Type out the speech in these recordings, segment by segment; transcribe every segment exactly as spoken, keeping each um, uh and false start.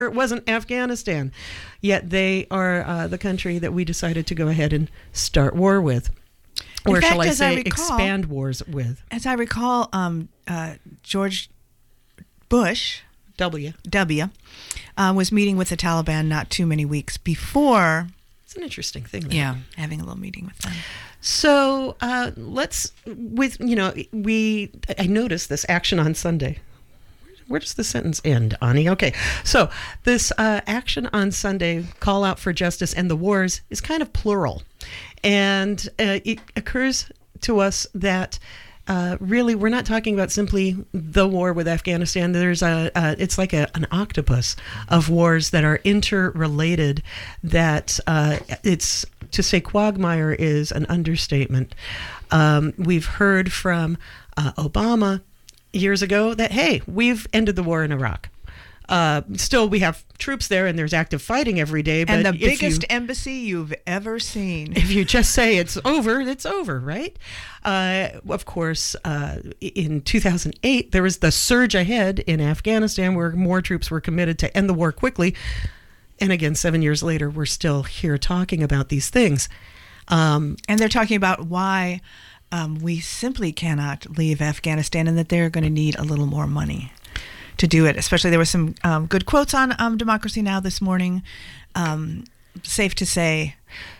It wasn't Afghanistan. Yet they are uh, the country that we decided to go ahead and start war with. Or In fact, shall I as say, I recall, expand wars with. As I recall, um, uh, George Bush, W. W, uh, was meeting with the Taliban not too many weeks before. It's an interesting thing. Though. Yeah, having a little meeting with them. So uh, let's, with, you know, we, I noticed this action on Sunday. Where does the sentence end, Ani? Okay, so this uh, action on Sunday, call out for justice and the wars, is kind of plural. And uh, it occurs to us that uh, really we're not talking about simply the war with Afghanistan. There's a, uh, it's like a, an octopus of wars that are interrelated, that uh, it's, to say quagmire is an understatement. Um, we've heard from uh, Obama years ago that, hey, we've ended the war in Iraq. Uh, still, we have troops there and there's active fighting every day. But and the if biggest you, embassy you've ever seen. If you just say it's over, it's over, right? Uh, of course, uh, in two thousand eight, there was the surge ahead in Afghanistan where more troops were committed to end the war quickly. And again, seven years later, we're still here talking about these things. Um, and they're talking about why um, we simply cannot leave Afghanistan and that they're going to need a little more money to do it. Especially there were some um, good quotes on um, Democracy Now! This morning. Um, safe to say,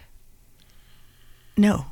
no.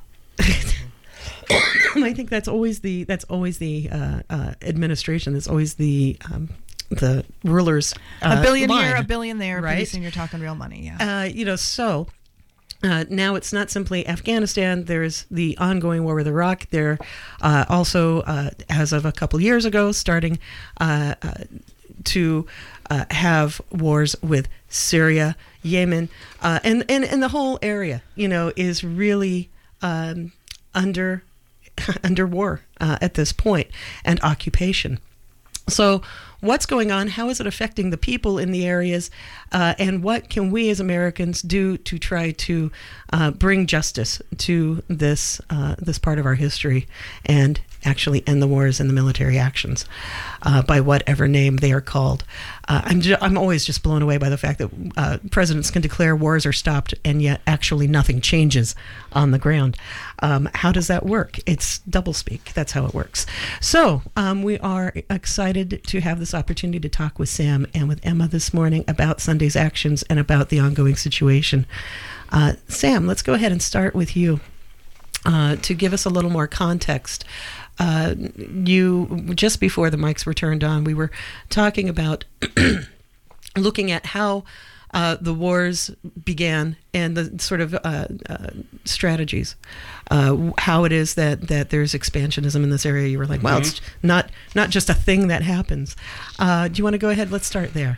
I think that's always the that's always the uh, uh, administration. That's always the um, the rulers. Uh, a billion line, here, a billion there. right? Pretty soon you're talking real money. Yeah. Uh, you know, so. Uh, now it's not simply Afghanistan. There's the ongoing war with Iraq. There uh, also, uh, as of a couple years ago, starting uh, uh, to uh, have wars with Syria, Yemen, uh, and, and, and the whole area, you know, is really um, under under war uh, at this point, and occupation. So what's going on? How is it affecting the people in the areas? Uh, and what can we as Americans do to try to uh, bring justice to this uh, this part of our history and actually end the wars and the military actions uh, by whatever name they are called? Uh, I'm ju- I'm always just blown away by the fact that uh, presidents can declare wars are stopped and yet actually nothing changes on the ground. Um, how does that work? It's doublespeak. That's how it works. So um, we are excited to have this opportunity to talk with Sam and with Emma this morning about Sunday's actions and about the ongoing situation. Uh, Sam, let's go ahead and start with you uh, to give us a little more context. Uh, you, just before the mics were turned on, we were talking about looking at how uh, the wars began and the sort of uh, uh, strategies, uh, how it is that, that there's expansionism in this area. You were like, well, mm-hmm. It's not, not just a thing that happens. Uh, do you want to go ahead? Let's start there.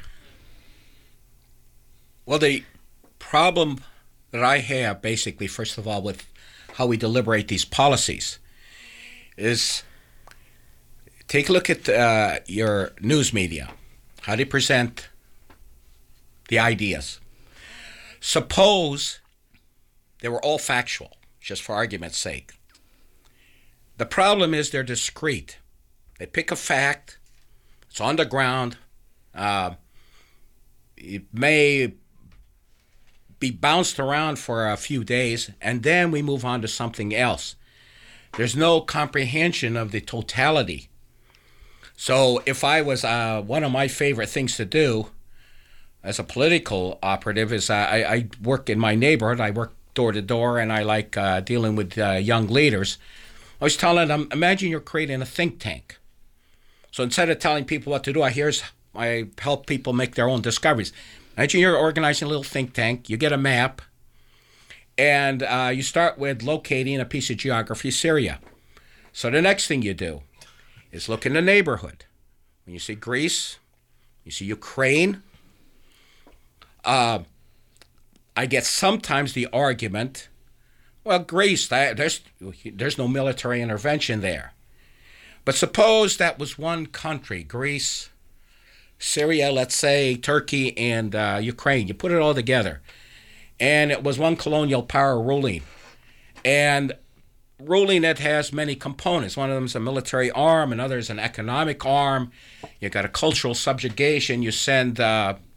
Well, the problem that I have, basically, first of all, with how we deliberate these policies is take a look at uh, your news media, how they present the ideas. Suppose they were all factual, just for argument's sake. The problem is they're discrete. They pick a fact, it's on the ground, uh, it may be bounced around for a few days, and then we move on to something else. There's no comprehension of the totality. So if I was, uh, one of my favorite things to do as a political operative is uh, I, I work in my neighborhood, I work door to door, and I like uh, dealing with uh, young leaders. I was telling them, imagine you're creating a think tank. So instead of telling people what to do, I here's I help people make their own discoveries. Imagine you're organizing a little think tank, you get a map, and uh, you start with locating a piece of geography, Syria. So the next thing you do is look in the neighborhood. When you see Greece, you see Ukraine. Uh, I get sometimes the argument, well, Greece, that, there's, there's no military intervention there. But suppose that was one country, Greece, Syria, let's say, Turkey, and uh, Ukraine. You put it all together. And it was one colonial power ruling. And ruling that has many components. One of them is a military arm, another is an economic arm. You got a cultural subjugation. You send uh,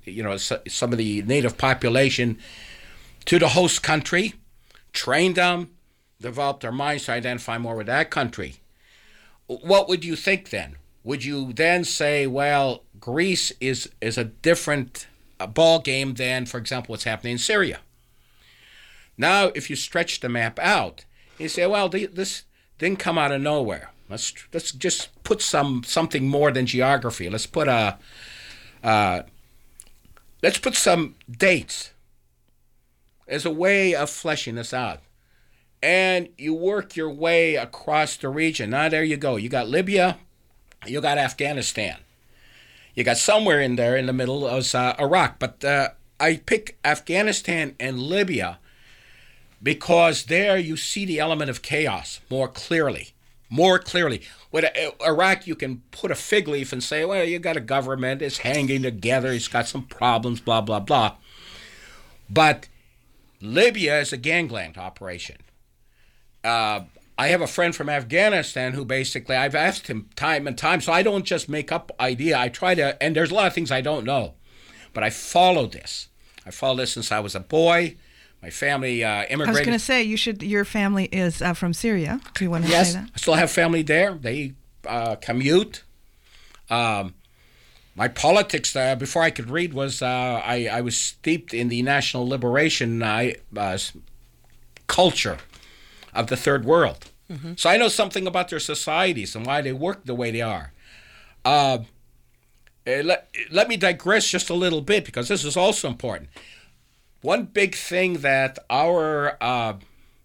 you know, some of the native population to the host country, trained them, developed their minds to identify more with that country. What would you think then? Would you then say, well, Greece is, is a different ball game than, for example, what's happening in Syria? Now, if you stretch the map out, you say, well, this didn't come out of nowhere. Let's let's just put some something more than geography. Let's put a uh, let's put some dates as a way of fleshing this out. And you work your way across the region. Now, there you go. You got Libya. You got Afghanistan. You got somewhere in there in the middle of uh, Iraq. But uh, I pick Afghanistan and Libya because there you see the element of chaos more clearly. More clearly. With Iraq, you can put a fig leaf and say, well, you got a government. It's hanging together. It's got some problems, blah, blah, blah. But Libya is a gangland operation. Uh, I have a friend from Afghanistan who basically, I've asked him time and time, so I don't just make up idea. I try to, and there's a lot of things I don't know, but I follow this. I followed this since I was a boy. My family uh, immigrated. I was going to say, you should. Your family is uh, from Syria. Do you want to yes, say that? I still have family there. They uh, commute. Um, my politics, uh, before I could read, was uh, I, I was steeped in the national liberation uh, uh, culture of the third world. Mm-hmm. So I know something about their societies and why they work the way they are. Uh, let, let me digress just a little bit because this is also important. One big thing that our, uh,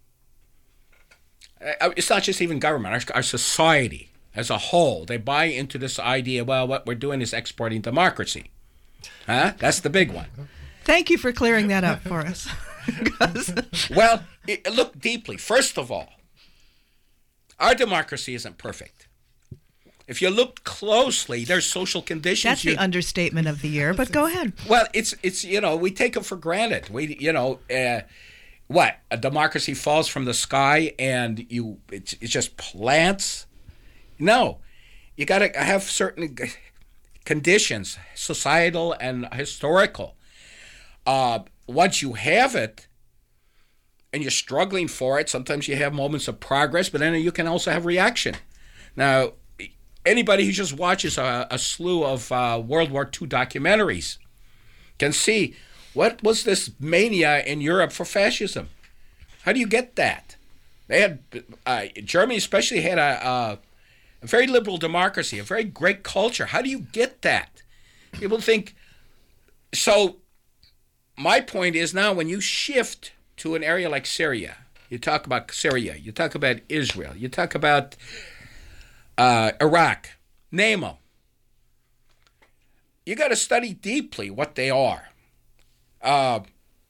it's not just even government, our, our society as a whole, they buy into this idea, well, what we're doing is exporting democracy. Huh? That's the big one. Thank you for clearing that up for us. Well, it, look deeply. First of all, our democracy isn't perfect. If you look closely, there's social conditions. That's the understatement of the year, but go ahead. Well, it's, it's you know, we take them for granted. We, you know, uh, what? A democracy falls from the sky and you it's, it's just plants? No. You got to have certain conditions, societal and historical. Uh, once you have it, and you're struggling for it, sometimes you have moments of progress, but then you can also have reaction. Now, anybody who just watches a, a slew of uh, World War Two documentaries can see what was this mania in Europe for fascism. How do you get that? They had uh, Germany especially had a, a, a very liberal democracy, a very great culture. How do you get that? People think so. My point is now when you shift to an area like Syria, you talk about Syria, you talk about Israel, you talk about uh, Iraq, name them. You got to study deeply what they are. Uh,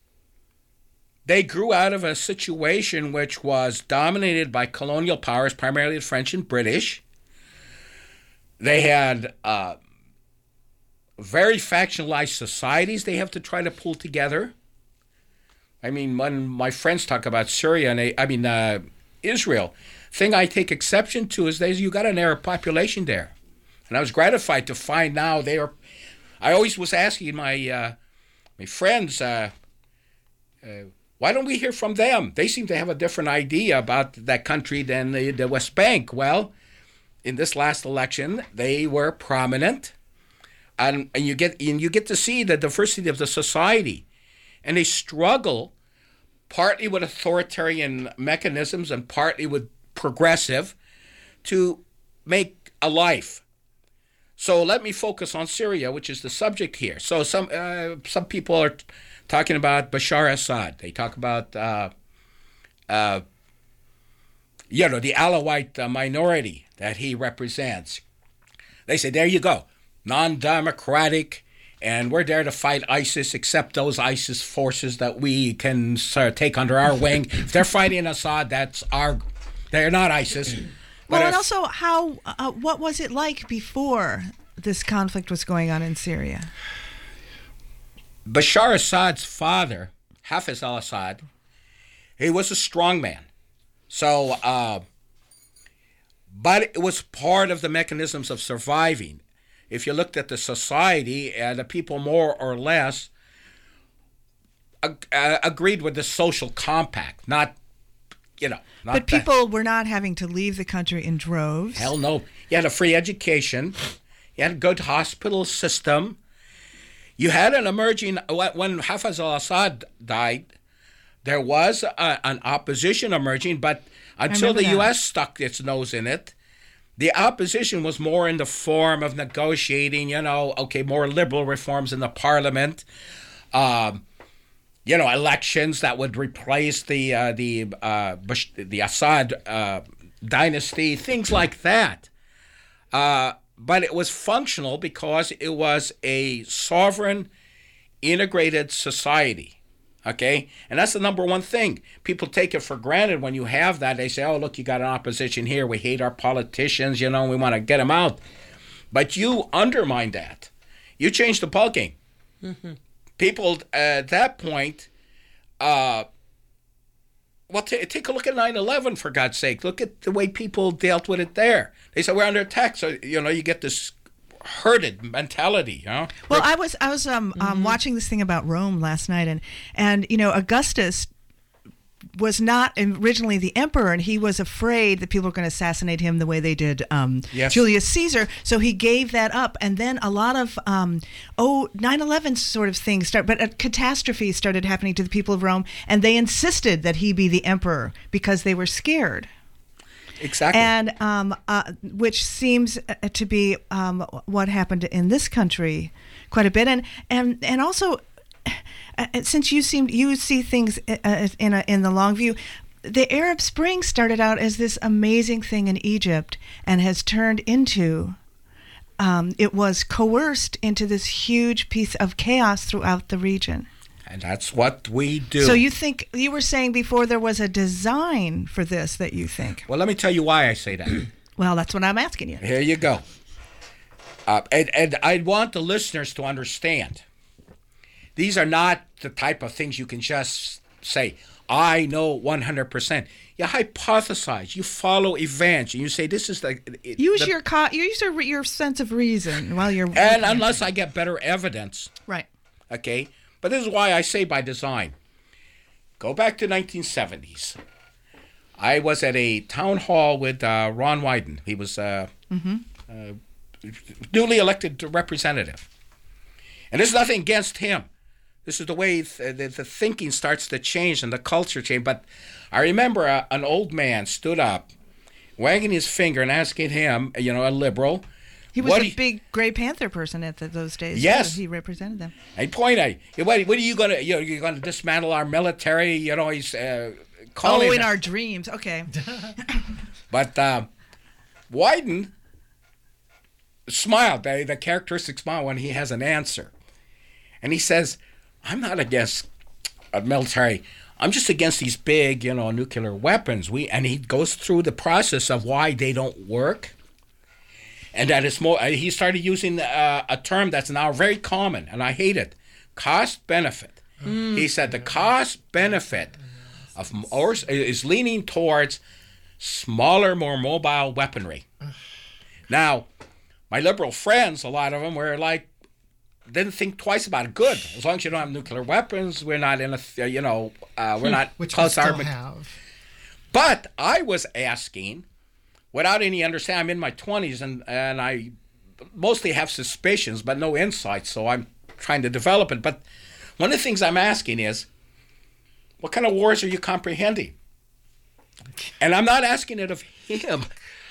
they grew out of a situation which was dominated by colonial powers, primarily the French and British. They had uh, very factionalized societies they have to try to pull together. I mean, when my friends talk about Syria and they, I mean uh, Israel, thing I take exception to is that you got an Arab population there, and I was gratified to find now they are. I always was asking my uh, my friends, uh, uh, why don't we hear from them? They seem to have a different idea about that country than the, the West Bank. Well, in this last election, they were prominent, and and you get and you get to see the diversity of the society. And they struggle partly with authoritarian mechanisms and partly with progressive to make a life. So let me focus on Syria, which is the subject here. So some uh, some people are t- talking about Bashar Assad. They talk about uh, uh, you know the Alawite uh, minority that he represents. They say, there you go, non-democratic. And we're there to fight ISIS, except those ISIS forces that we can sort of take under our wing. If they're fighting Assad, that's our. They're not ISIS. Well, but and if, also, how? Uh, what was it like before this conflict was going on in Syria? Bashar Assad's father, Hafez al-Assad, he was a strong man. So, uh, but it was part of the mechanisms of surviving. if you looked at the society, uh, the people more or less ag- uh, agreed with the social compact, not, you know. Not But people were not having to leave the country in droves. Hell no. You had a free education. You had a good hospital system. You had an emerging, when Hafez al-Assad died, there was a, an opposition emerging, but until the that. U S stuck its nose in it, the opposition was more in the form of negotiating, you know, okay, more liberal reforms in the parliament, um, you know, elections that would replace the uh, the uh, Bush, the Assad uh, dynasty, things like that. Uh, but it was functional because it was a sovereign, integrated society. Okay, and that's the number one thing. People take it for granted when you have that. They say, "Oh, look, you got an opposition here. We hate our politicians. You know, we want to get them out." But you undermine that. You change the ballgame. Mm-hmm. People uh, at that point, uh, well, t- take a look at nine eleven, for God's sake. Look at the way people dealt with it there. They said, we're under attack. So, you know, you get this herded mentality, you know? Well, I was I was um, um, Mm-hmm. watching this thing about Rome last night, and, and you know, Augustus was not originally the emperor, and he was afraid that people were going to assassinate him the way they did um, Yes. Julius Caesar. So he gave that up, and then a lot of um, oh nine eleven sort of things start, but a catastrophe started happening to the people of Rome, and they insisted that he be the emperor because they were scared. Exactly. And um, uh, which seems uh, to be um, what happened in this country quite a bit, and and and also. Uh, since you seem you see things uh, in a, in the long view, the Arab Spring started out as this amazing thing in Egypt and has turned into um, it was coerced into this huge piece of chaos throughout the region. And that's what we do. So you think you were saying before there was a design for this that you think? Well, let me tell you why I say that. Well, that's what I'm asking you. Here you go. Uh, and, and I want the listeners to understand. These are not the type of things you can just say, I know one hundred percent. You hypothesize, you follow events, and you say, this is the... Use the, your co- use your, your sense of reason while you're... And unless I get better evidence, Right. okay? But this is why I say by design. Go back to nineteen seventies. I was at a town hall with uh, Ron Wyden. He was uh, Mm-hmm. uh, newly elected representative. And there's nothing against him. This is the way th- the, the thinking starts to change and the culture change. But I remember a, an old man stood up, wagging his finger and asking him, you know, a liberal. He was what a he, big Grey Panther person at the, those days. Yes. He represented them. And point out, what, what are you going to, you know, you're going to dismantle our military? You know, he's uh, calling Oh, in it. our dreams. Okay. But uh, Wyden smiled, the, the characteristic smile when he has an answer. And he says, I'm not against a military. I'm just against these big, you know, nuclear weapons. We and he goes through the process of why they don't work, and that it's more. He started using uh, a term that's now very common, and I hate it: cost benefit. Mm. He said the cost benefit of or is leaning towards smaller, more mobile weaponry. Now, my liberal friends, a lot of them were like. Didn't think twice about it. Good, as long as you don't have nuclear weapons, we're not in a, you know, uh, we're not which we close still armament. have. But I was asking, without any understanding, I'm in my twenties, and and I mostly have suspicions, but no insights. So I'm trying to develop it. But one of the things I'm asking is, what kind of wars are you comprehending? And I'm not asking it of him.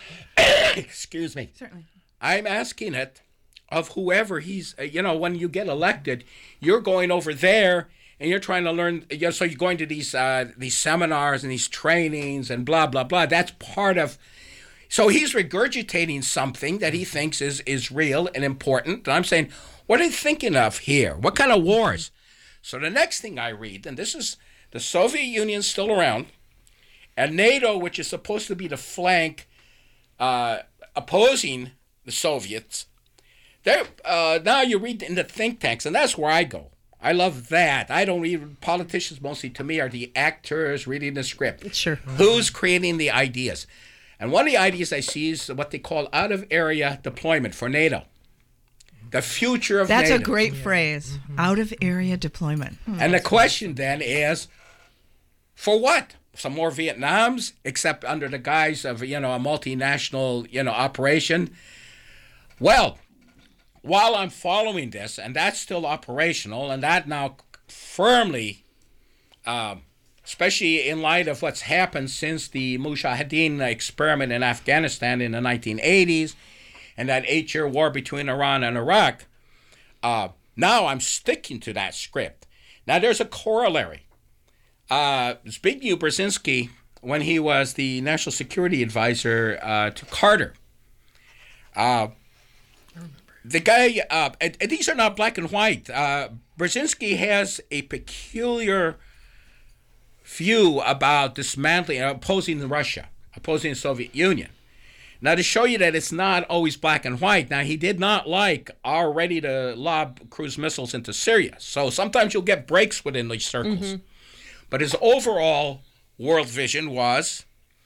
Excuse me. Certainly. I'm asking it of whoever he's, uh, you know, when you get elected, you're going over there and you're trying to learn, you know, so you're going to these uh, these seminars and these trainings and blah, blah, blah. That's part of, so he's regurgitating something that he thinks is, is real and important. And I'm saying, what are you thinking of here? What kind of wars? So the next thing I read, and this is the Soviet Union still around, and NATO, which is supposed to be the flank uh, opposing the Soviets. There, uh, now you read in the think tanks, and that's where I go. I love that. I don't read politicians. Mostly to me are the actors reading the script. Sure. Who's creating the ideas? And one of the ideas I see is what they call out of area deployment for NATO. The future of That's NATO. a great phrase. Mm-hmm. Out of area deployment. And the question then is, for what? Some more Vietnams, except under the guise of, you know, a multinational, you know, operation. Well, while I'm following this, and that's still operational, and that now firmly, uh, especially in light of what's happened since the Mujahideen experiment in Afghanistan in the nineteen eighties, and that eight-year war between Iran and Iraq, uh, now I'm sticking to that script. Now there's a corollary. Uh, Zbigniew Brzezinski, when he was the national security advisor uh, to Carter, uh, the guy, uh, and, and these are not black and white. Uh, Brzezinski has a peculiar view about dismantling, opposing Russia, opposing the Soviet Union. Now, to show you that it's not always black and white, now, he did not like our ready to lob cruise missiles into Syria. So sometimes you'll get breaks within these circles. Mm-hmm. But his overall world vision was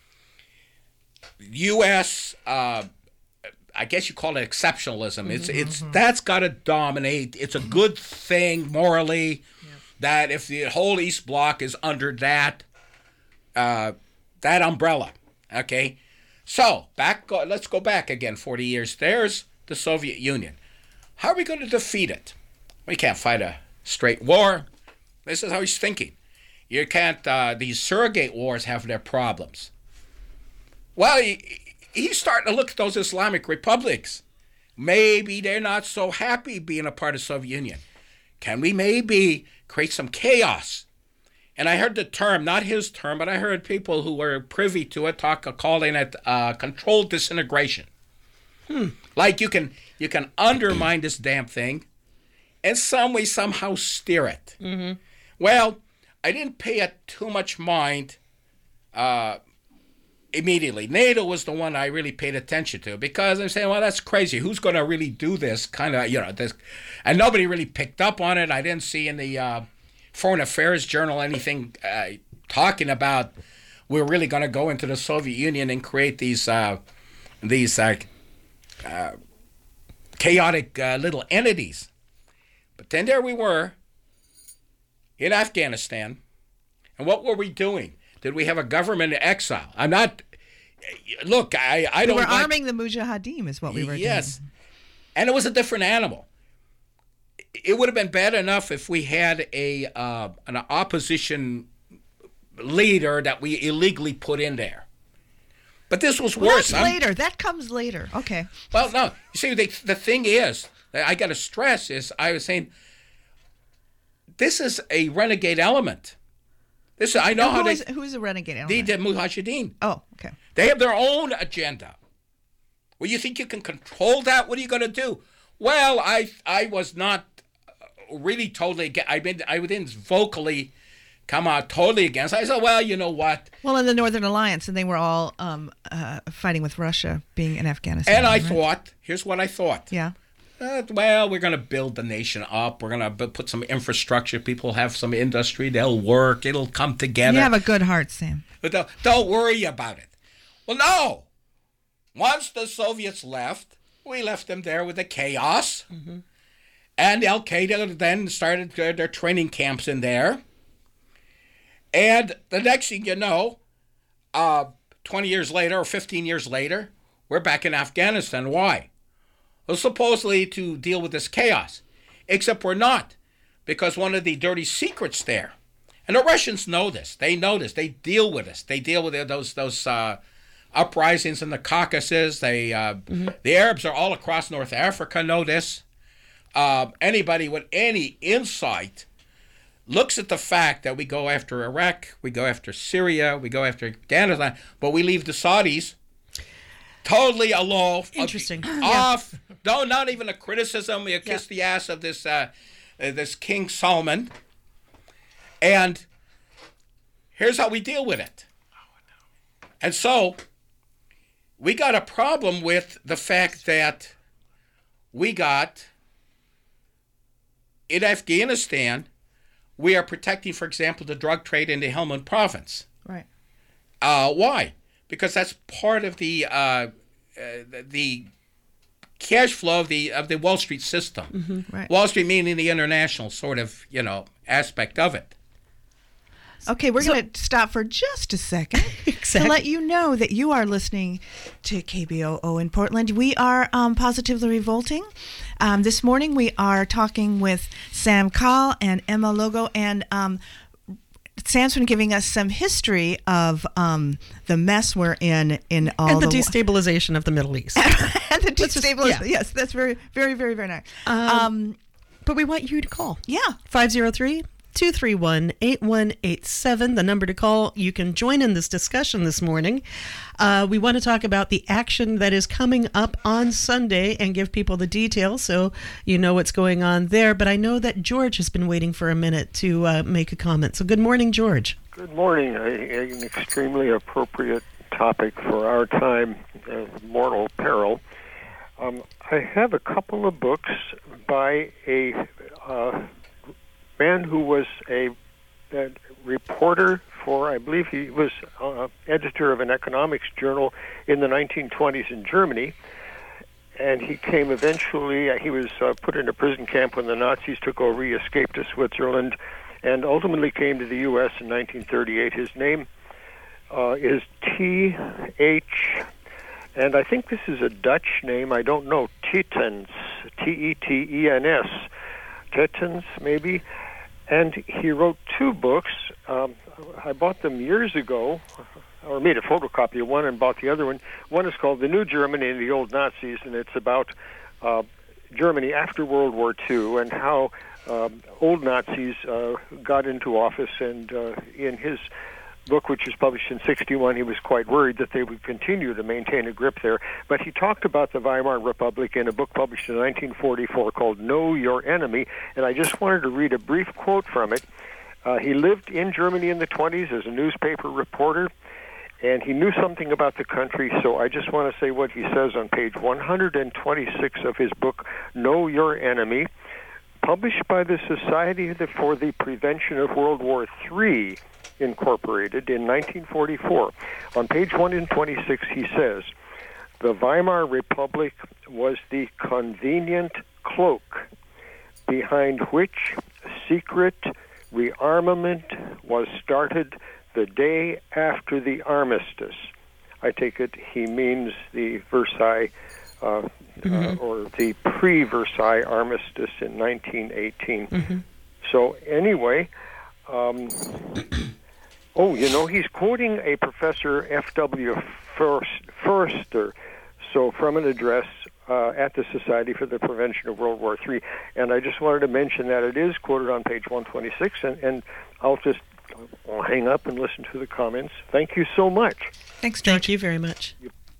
U S, uh, I guess you call it exceptionalism. It's mm-hmm. it's that's got to dominate. It's a good thing morally yeah. that if the whole East Bloc is under that uh, that umbrella, okay. So back, go, let's go back again forty years. There's the Soviet Union. How are we going to defeat it? We can't fight a straight war. This is how he's thinking. You can't. Uh, these surrogate wars have their problems. Well, he, he's starting to look at those Islamic republics. Maybe they're not so happy being a part of the Soviet Union. Can we maybe create some chaos? And I heard the term, not his term, but I heard people who were privy to it talk, calling it uh, controlled disintegration. Hmm. Like you can you can undermine this damn thing, and some way somehow steer it. Mm-hmm. Well, I didn't pay it too much mind. Uh, Immediately, NATO was the one I really paid attention to because I'm saying, well, that's crazy. Who's going to really do this kind of, you know, this? And nobody really picked up on it. I didn't see in the uh, Foreign Affairs Journal anything uh, talking about we're really going to go into the Soviet Union and create these uh, these uh, uh, chaotic uh, little entities. But then there we were in Afghanistan, and what were we doing? Did we have a government in exile? I'm not. Look, I, I we don't. We were like, arming the Mujahideen, is what we were yes. doing. Yes, and it was a different animal. It would have been bad enough if we had a uh, an opposition leader that we illegally put in there. But this was well, worse. That's later. That comes later. Okay. Well, no. You see, the, the thing is, I got to stress is, I was saying, this is a renegade element. This, I know who how they. Is, who's a renegade element? The, the Mujahideen. Oh, okay. They have their own agenda. Well, you think you can control that? What are you going to do? Well, I I was not really totally. I mean, I didn't vocally come out totally against. I said, well, you know what? Well, in the Northern Alliance, and they were all um, uh, fighting with Russia, being in Afghanistan. And I right? thought, here's what I thought. Yeah. Uh, well, we're going to build the nation up. We're going to put some infrastructure. People have some industry. They'll work. It'll come together. You have a good heart, Sam. But don't, don't worry about it. Well, no. Once the Soviets left, we left them there with the chaos. Mm-hmm. And Al-Qaeda then started their, their training camps in there. And the next thing you know, uh, twenty years later or fifteen years later, we're back in Afghanistan. Why? Well, supposedly to deal with this chaos. Except we're not, because one of the dirty secrets there, and the Russians know this. They know this. They deal with this. They deal with those those uh, uprisings in the Caucasus. They uh, mm-hmm. The Arabs are all across North Africa know this. Uh, anybody with any insight looks at the fact that we go after Iraq, we go after Syria, we go after Afghanistan, but we leave the Saudis totally alone. Interesting. Off. Yeah. No, not even a criticism. You kiss yeah. the ass of this uh, uh, this King Salman. And here's how we deal with it. And so we got a problem with the fact that we got in Afghanistan, we are protecting, for example, the drug trade in the Helmand province. Right. Uh, why? Because that's part of the uh, uh, the cash flow of the of the Wall Street system. Mm-hmm, right. Wall Street meaning the international sort of, you know, aspect of it. Okay, we're So- going to stop for just a second Exactly. to let you know that you are listening to K B O O in Portland. We are um, Positively Revolting. Um, this morning we are talking with Sam Call and Emma Logo, and um, Sam's been giving us some history of um, the mess we're in in all and the, the destabilization of the Middle East. and the Let's just- destabilization. yeah. Yes, that's very, very, very, very nice. Um, Um, But we want you to call. yeah. five oh three, two three one, eight one eight seven, the number to call. You can join in this discussion this morning. Uh, we want to talk about the action that is coming up on Sunday and give people the details so you know what's going on there. But I know that George has been waiting for a minute to uh, make a comment. So good morning, George. Good morning. A, an extremely appropriate topic for our time of mortal peril. Um, I have a couple of books by a uh, man who was a, a reporter for, I believe he was uh, editor of an economics journal in the nineteen twenties in Germany. And he came eventually, uh, he was uh, put in a prison camp when the Nazis took over. He escaped to Switzerland and ultimately came to the U S in nineteen thirty-eight. His name uh, is T H, and I think this is a Dutch name, I don't know, Tetens, T E T E N S, Tetens maybe. And he wrote two books. Um, I bought them years ago, or made a photocopy of one and bought the other one. One is called The New Germany and the Old Nazis, and it's about uh, Germany after World War Two and how um, old Nazis uh, got into office. And uh, in his book, which was published in sixty-one, he was quite worried that they would continue to maintain a grip there. But he talked about the Weimar Republic in a book published in nineteen forty-four called Know Your Enemy, and I just wanted to read a brief quote from it. Uh, he lived in Germany in the twenties as a newspaper reporter, and he knew something about the country, so I just want to say what he says on page one hundred twenty-six of his book, Know Your Enemy, published by the Society for the Prevention of World War Three, Incorporated, in nineteen forty-four. On page one hundred twenty-six, he says, "The Weimar Republic was the convenient cloak behind which secret rearmament was started the day after the armistice." I take it he means the Versailles uh, Mm-hmm. uh, or the pre-Versailles armistice in nineteen eighteen. Mm-hmm. So anyway, um, oh, you know, he's quoting a Professor F W Forster, so from an address uh, at the Society for the Prevention of World War Three. And I just wanted to mention that it is quoted on page one twenty-six, and, and I'll just I'll hang up and listen to the comments. Thank you so much. Thanks, George. Thank you very much.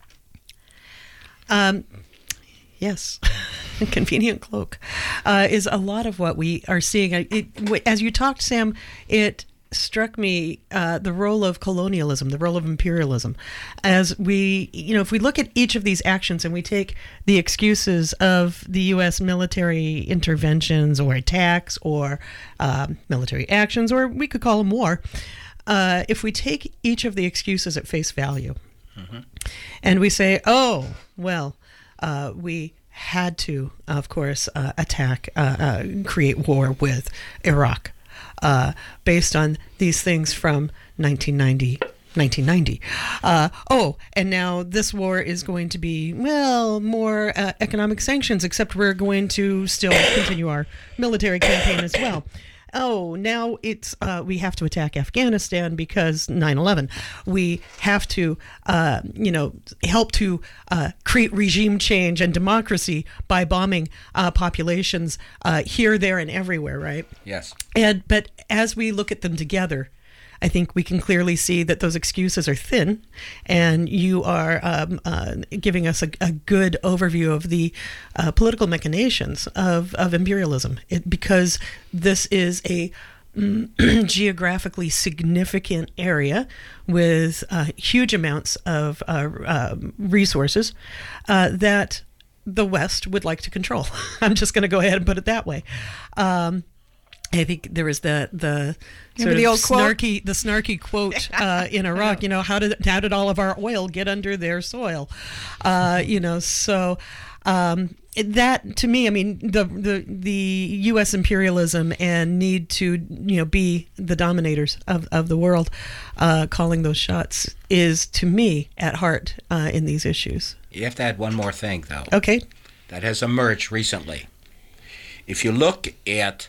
Um, yes, convenient cloak uh, is a lot of what we are seeing. I- It, w- as you talked, Sam, it struck me uh, the role of colonialism, the role of imperialism. As we, you know, if we look at each of these actions and we take the excuses of the U S military interventions or attacks or um, military actions, or we could call them war, uh, if we take each of the excuses at face value, and we say, oh, well, uh, we had to, of course, uh, attack, uh, uh, create war with Iraq uh, based on these things from nineteen ninety. nineteen ninety. Uh, oh, and now this war is going to be, well, more uh, economic sanctions, except we're going to still continue our military campaign as well. Oh, now it's uh, we have to attack Afghanistan because nine eleven. We have to, uh, you know, help to uh, create regime change and democracy by bombing uh, populations uh, here, there, and everywhere, right? Yes. And but as we look at them together, I think we can clearly see that those excuses are thin, and you are um, uh, giving us a, a good overview of the uh, political machinations of, of imperialism. It, because this is a mm, geographically significant area with uh, huge amounts of uh, uh, resources uh, that the West would like to control. I'm just going to go ahead and put it that way. Um, I think there was the the sort Remember the of old quote? snarky the snarky quote uh, in Iraq. You know, how did how did all of our oil get under their soil? Uh, you know, so Um, that to me, I mean, the the the U S imperialism and need to you know be the dominators of, of the world, uh, calling those shots is to me at heart uh, in these issues. You have to add one more thing, though. Okay. That has emerged recently. If you look at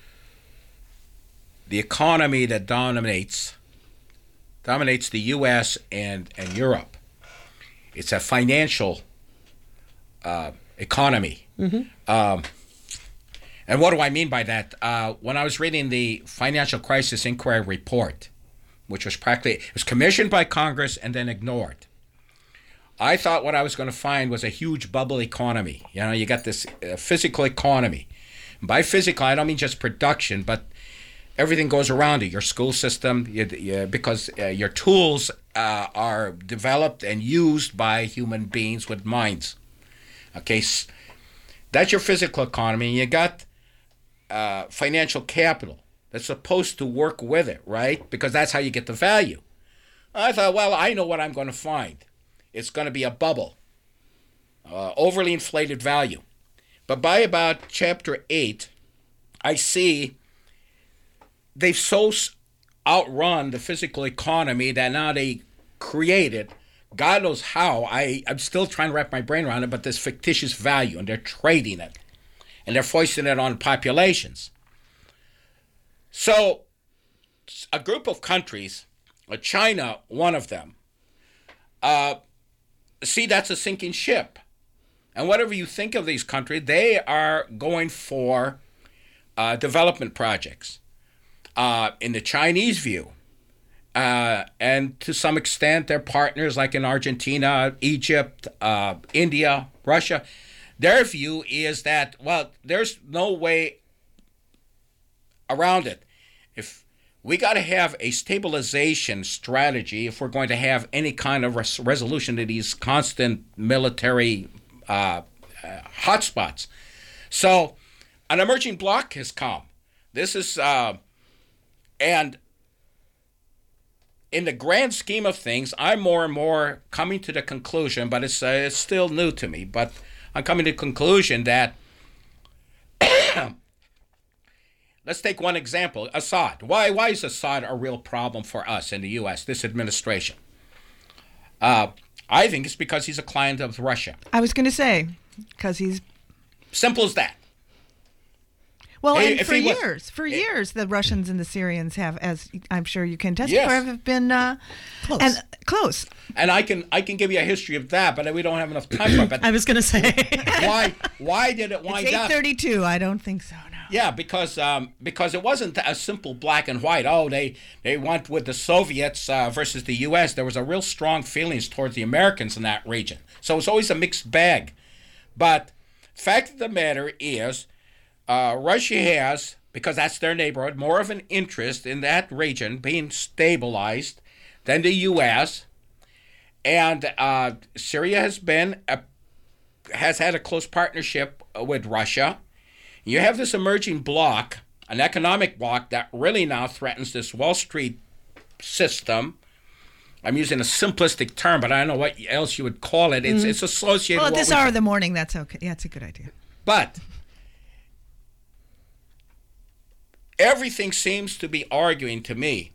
the economy that dominates dominates the U S and, and Europe, it's a financial uh, economy. Mm-hmm. Um, and what do I mean by that? Uh, when I was reading the Financial Crisis Inquiry Report, which was practically, it was commissioned by Congress and then ignored, I thought what I was going to find was a huge bubble economy. You know, you got this uh, physical economy. And by physical, I don't mean just production, but everything goes around it. Your school system, you, you, because uh, your tools uh, are developed and used by human beings with minds. Okay, so that's your physical economy. And you got uh, financial capital that's supposed to work with it, right? Because that's how you get the value. I thought, well, I know what I'm going to find. It's going to be a bubble, uh, overly inflated value. But by about chapter eight, I see they've so outrun the physical economy that now they created, God knows how, I, I'm still trying to wrap my brain around it, but this fictitious value, and they're trading it, and they're foisting it on populations. So a group of countries, uh, China, one of them, uh, see that's a sinking ship. And whatever you think of these countries, they are going for uh, development projects. Uh, in the Chinese view, uh, and to some extent their partners like in Argentina, Egypt, uh, India, Russia, their view is that, well, there's no way around it. If we got to have a stabilization strategy if we're going to have any kind of res- resolution to these constant military uh, uh, hotspots. So an emerging bloc has come. This is... Uh, And in the grand scheme of things, I'm more and more coming to the conclusion, but it's, uh, it's still new to me, but I'm coming to the conclusion that, let's take one example, Assad. Why, why is Assad a real problem for us in the U S, this administration? Uh, I think it's because he's a client of Russia. I was going to say, because he's... Simple as that. Well, Hey, and if for he was- years, for eh, years, the Russians and the Syrians have, as I'm sure you can testify, Yes. have been uh, Close. and close. And I can I can give you a history of that, but we don't have enough time for it. But I was going to say. why why did it wind It's up? eight thirty-two. I don't think so. No. Yeah, because um, because it wasn't a simple black and white. Oh, they they went with the Soviets uh, versus the U S. There was a real strong feelings towards the Americans in that region. So it's always a mixed bag. But fact of the matter is, uh, Russia has, because that's their neighborhood, more of an interest in that region being stabilized than the U S. And uh, Syria has been a, has had a close partnership with Russia. You have this emerging bloc, an economic bloc that really now threatens this Wall Street system. I'm using a simplistic term, but I don't know what else you would call it. It's, mm. it's associated well, at with this what we hour of the morning, that's okay. Yeah, it's a good idea. But everything seems to be arguing to me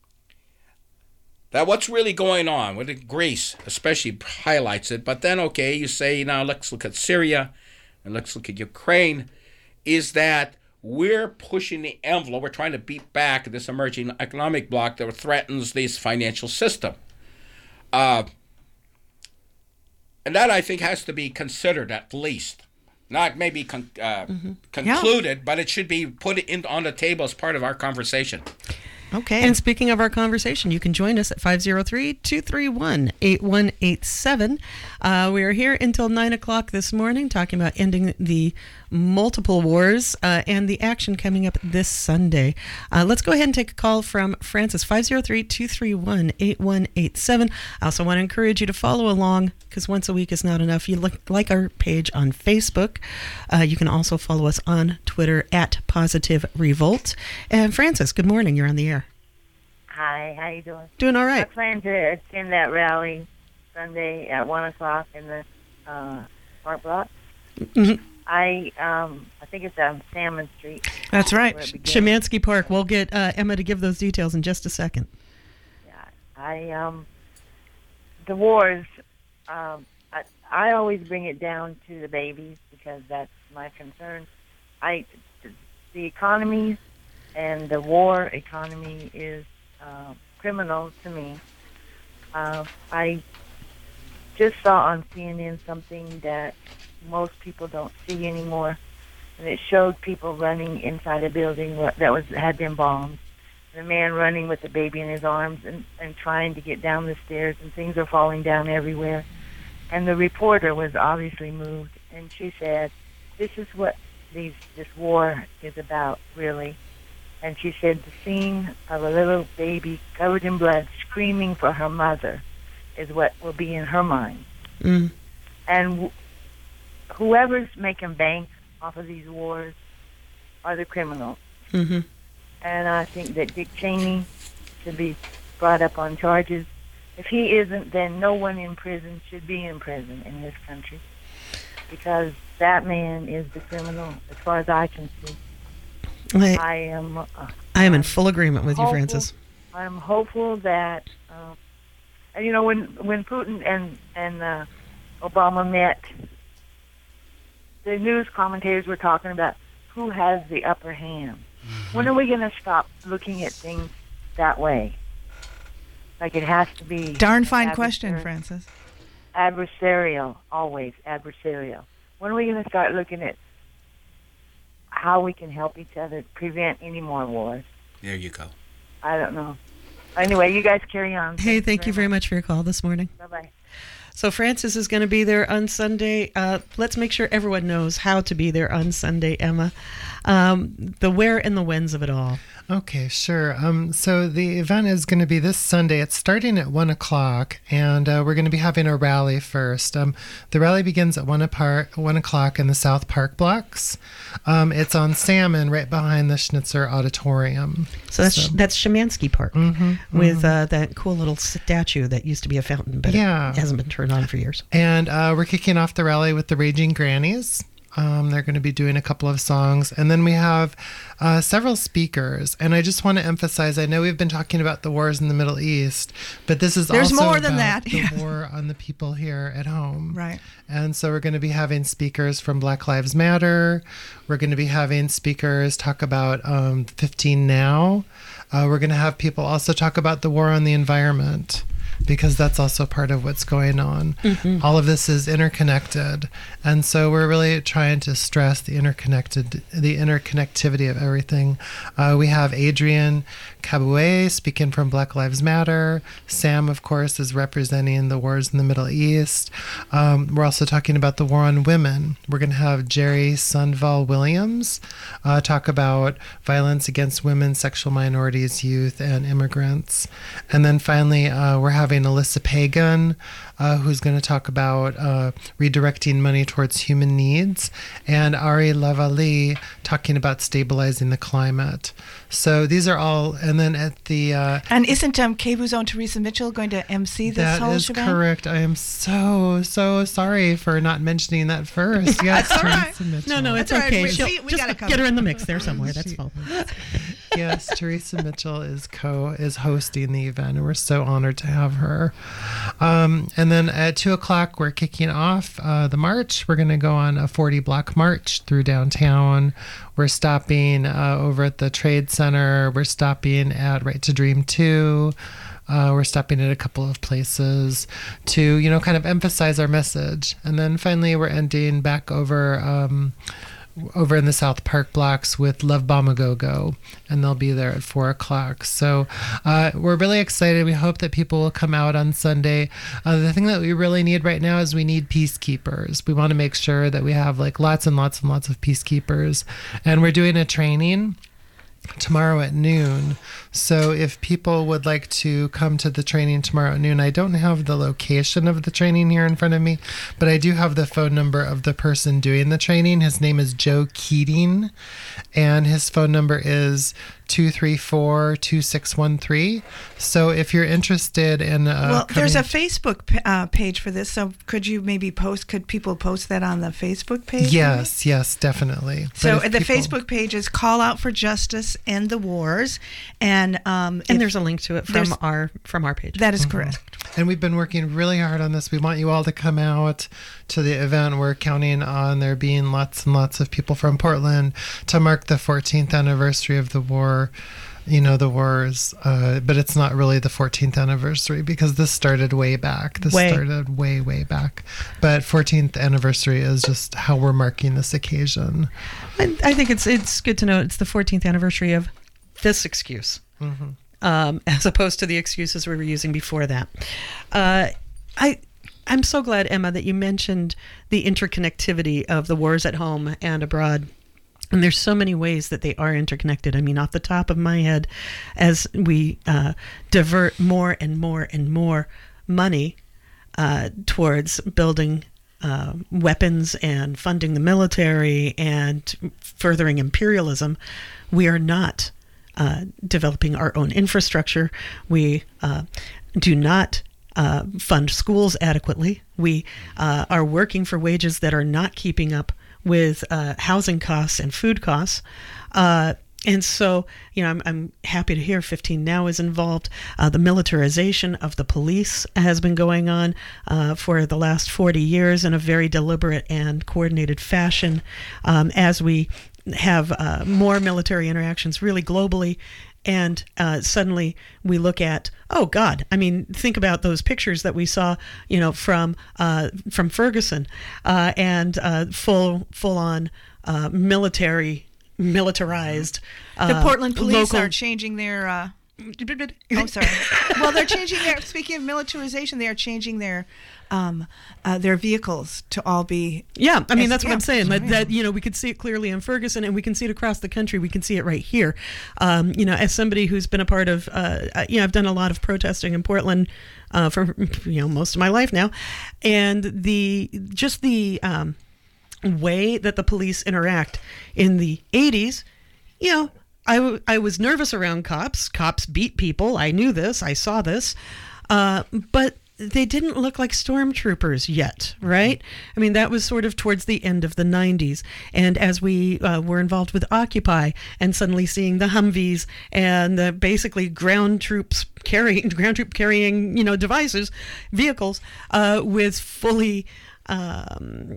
that what's really going on with Greece especially highlights it. But then, okay, you say, now let's look at Syria and let's look at Ukraine, is that we're pushing the envelope. We're trying to beat back this emerging economic bloc that threatens this financial system. Uh, and that, I think, has to be considered at least. Not maybe con- uh, mm-hmm. concluded, yeah. but it should be put in, on the table as part of our conversation. Okay. And speaking of our conversation, you can join us at five oh three, two three one, eight one eight seven. Uh, we are here until nine o'clock this morning talking about ending the multiple wars uh, and the action coming up this Sunday. Uh, let's go ahead and take a call from Francis, five oh three, two three one, eight one eight seven. I also want to encourage you to follow along because once a week is not enough. You look, like our page on Facebook. Uh, you can also follow us on Twitter at Positive Revolt. And Francis, good morning. You're on the air. Hi, how you doing? Doing all I right. plan to attend that rally Sunday at one o'clock in the uh, park block. Mm-hmm. I um I think it's on Salmon Street. That's right. where it begins. Shemansky Park. We'll get uh, Emma to give those details in just a second. Yeah, I um the wars. Um, I I always bring it down to the babies because that's my concern. I the economies and the war economy is uh, criminal to me. Uh, I just saw on C N N something that most people don't see anymore, and it showed people running inside a building that was had been bombed. The man running with the baby in his arms and, and trying to get down the stairs, and things are falling down everywhere. And the reporter was obviously moved, and she said, "This is what these this war is about, really." And she said the scene of a little baby covered in blood screaming for her mother is what will be in her mind. Mm. And w- whoever's making bank off of these wars are the criminals. Mm-hmm. And I think that Dick Cheney should be brought up on charges. If he isn't, then no one in prison should be in prison in this country, because that man is the criminal as far as I can see. I, I am uh, I am in full agreement with you, hopeful- Francis. I'm hopeful that, uh, and you know, when when Putin and and uh, Obama met, the news commentators were talking about who has the upper hand. Mm-hmm. When are we going to stop looking at things that way? Like it has to be Darn fine question, adversar- Francis. adversarial, always adversarial. When are we going to start looking at how we can help each other prevent any more wars? There you go. I don't know. Anyway, you guys carry on. Hey, thank you very much for your call this morning. Bye-bye. So Francis is going to be there on Sunday. Uh, let's make sure everyone knows how to be there on Sunday, Emma. Um, the where and the whens of it all. Okay, sure. Um, so the event is going to be this Sunday. It's starting at one o'clock, and uh, we're going to be having a rally first. Um, the rally begins at one, apart, one o'clock in the South Park blocks. Um, it's on Salmon, right behind the Schnitzer Auditorium. So that's So- that's Shemansky Park Mm-hmm, with uh, that cool little statue that used to be a fountain, but Yeah. it hasn't been turned on for years. And uh, we're kicking off the rally with the Raging Grannies. Um, they're going to be doing a couple of songs. And then we have uh, several speakers. And I just want to emphasize, I know we've been talking about the wars in the Middle East, but this is There's also more than about that. the Yeah. war on the people here at home. Right. And so we're going to be having speakers from Black Lives Matter. We're going to be having speakers talk about um, fifteen Now. Uh, we're going to have people also talk about the war on the environment, because that's also part of what's going on. Mm-hmm. All of this is interconnected. And so we're really trying to stress the interconnected, the interconnectivity of everything. Uh, we have Adrian Kaboué speaking from Black Lives Matter. Sam, of course, is representing the wars in the Middle East. Um, we're also talking about the war on women. We're going to have Jerry Sundval Williams uh, talk about violence against women, sexual minorities, youth, and immigrants. And then finally, uh, we're having Alyssa Pagan, uh, who's going to talk about uh, redirecting money towards human needs, and Ari Lavali talking about stabilizing the climate. So these are all, and then at the... Uh, And isn't um, K B U's own Teresa Mitchell going to M C this that whole is shebang? correct. I am so, so sorry for not mentioning that first. Yes, That's all right. Teresa Mitchell. No, no, it's That's all right. okay. We- She'll- we- we just got it covered. get her in the mix there somewhere. That's fine. Yes, Teresa Mitchell is co is hosting the event, and we're so honored to have her. Um, and then at two o'clock, we're kicking off uh, the march. We're going to go on a forty block march through downtown. We're stopping uh, over at the Trade Center. We're stopping at Right to Dream two. Uh, we're stopping at a couple of places to, you know, kind of emphasize our message. And then finally, we're ending back over. Um, over in the South Park blocks with Love Bomb Go Go, and they'll be there at four o'clock. So uh, we're really excited. We hope that people will come out on Sunday. Uh, the thing that we really need right now is we need peacekeepers. We want to make sure that we have like lots and lots and lots of peacekeepers, and we're doing a training tomorrow at noon. So if people would like to come to the training tomorrow at noon, I don't have the location of the training here in front of me, but I do have the phone number of the person doing the training. His name is Joe Keating, and his phone number is two three four, two six one three. So if you're interested in uh, well, there's a coming- Facebook p- uh, page for this. So could you maybe post? Could people post that on the Facebook page? Yes, yes, definitely. So But if the people- Facebook page is Call Out for Justice End the Wars, and um, And if- there's a link to it from there's- our from our page. that is correct. And we've been working really hard on this. We want you all to come out to the event. We're counting on there being lots and lots of people from Portland to mark the fourteenth anniversary of the war. You know, the wars, uh, but it's not really the fourteenth anniversary because this started way back. This Way. started way, way back. But fourteenth anniversary is just how we're marking this occasion. I, I think it's it's good to know it's the fourteenth anniversary of this excuse. Mm-hmm. Um, as opposed to the excuses we were using before that. Uh, I, I'm so glad, Emma, that you mentioned the interconnectivity of the wars at home and abroad. And there's so many ways that they are interconnected. I mean, off the top of my head, as we uh, divert more and more and more money uh, towards building uh, weapons and funding the military and furthering imperialism, we are not Uh, developing our own infrastructure. We uh, do not uh, fund schools adequately. We uh, are working for wages that are not keeping up with uh, housing costs and food costs. Uh, and so, you know, I'm, I'm happy to hear fifteen Now is involved. Uh, the militarization of the police has been going on uh, for the last forty years in a very deliberate and coordinated fashion. Um, as we have uh, more military interactions really globally, and uh, suddenly we look at, oh God, I mean, think about those pictures that we saw, you know, from uh, from Ferguson, uh, and uh, full full on uh, military militarized. Uh, The Portland police local- are changing their. Uh, oh, sorry. Well, they're changing their. Speaking of militarization, they are changing their um, uh, their vehicles to all be. Yeah, I mean, Yes, that's what yeah. I'm saying. That, Yeah. that, you know, we could see it clearly in Ferguson, and we can see it across the country. We can see it right here. Um, you know, as somebody who's been a part of, uh, you know, I've done a lot of protesting in Portland uh, for, you know, most of my life now. And the, just the um, way that the police interact in the eighties, you know, I, w- I was nervous around cops. Cops beat people. I knew this. I saw this. Uh, but they didn't look like stormtroopers yet, right? I mean, that was sort of towards the end of the nineties. And as we uh, were involved with Occupy and suddenly seeing the Humvees and the basically ground troops carrying, ground troop carrying, you know, devices, vehicles uh, with fully um,